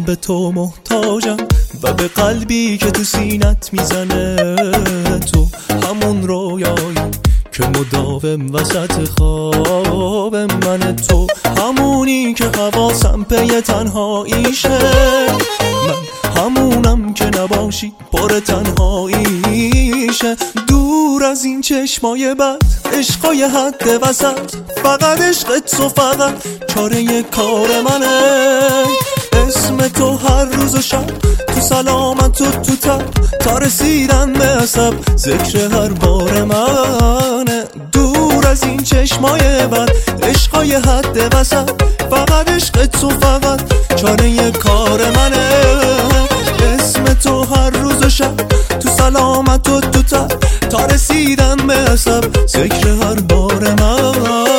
به تو محتاجم و به قلبی که تو سینت میزنه. تو همون رویایی که مداوم وسط خواب من، تو همونی که حواسم پی تنهاییشه، من همونم که نباشی پر تنهاییشه. دور از این چشمای بد، عشقای حد وسط، فقط عشق تو، فقط چاره کار منه. اسم تو هر روز و شب تو سلامت و تو تب، تا رسیدن به عصب ذکر هر بار منه. دور از این چشمای بد، عشقای حد وسط، فقط عشق تو، فقط چاره کار منه. اسم تو هر روز و شب تو سلامت و تو تب، تا رسیدن به عصب ذکر هر بار منه.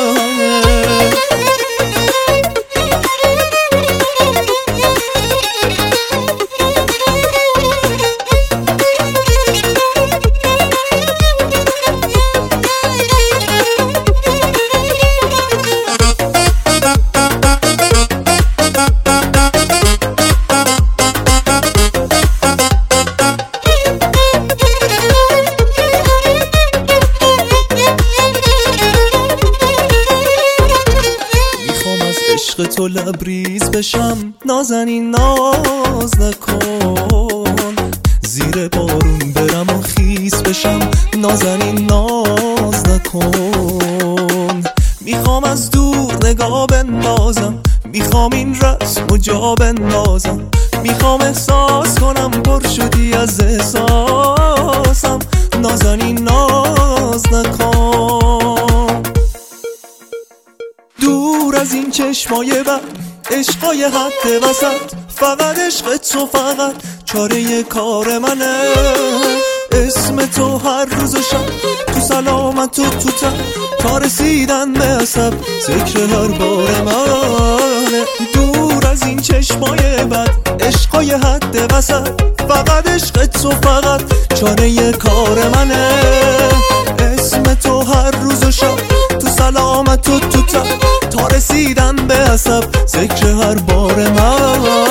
عشق تو لبریز بشم، نازنین ناز نکن، زیر بارون برم و خیس بشم، نازنین ناز نکن. میخوام از دور نگاه بندازم، میخوام این رسم و جا بندازم، میخوام احساس کنم پر شدی از احساسم، نازنین ناز نکن. دور از این چشمای بد، عشقای حد وسط، فقط عشق تو، فقط چاره کار منه. اسم تو هر روز و شب تو سلامت و تو تب، تا رسیدن به عصب ذکر هر بار منه. دور از این چشمای بد، عشقای حد وسط، فقط عشق تو، فقط چاره کار منه. اسم تو هر روز و شب تو سلامت و تو تب، تا رسیدن به عصب ذکر هر بار من.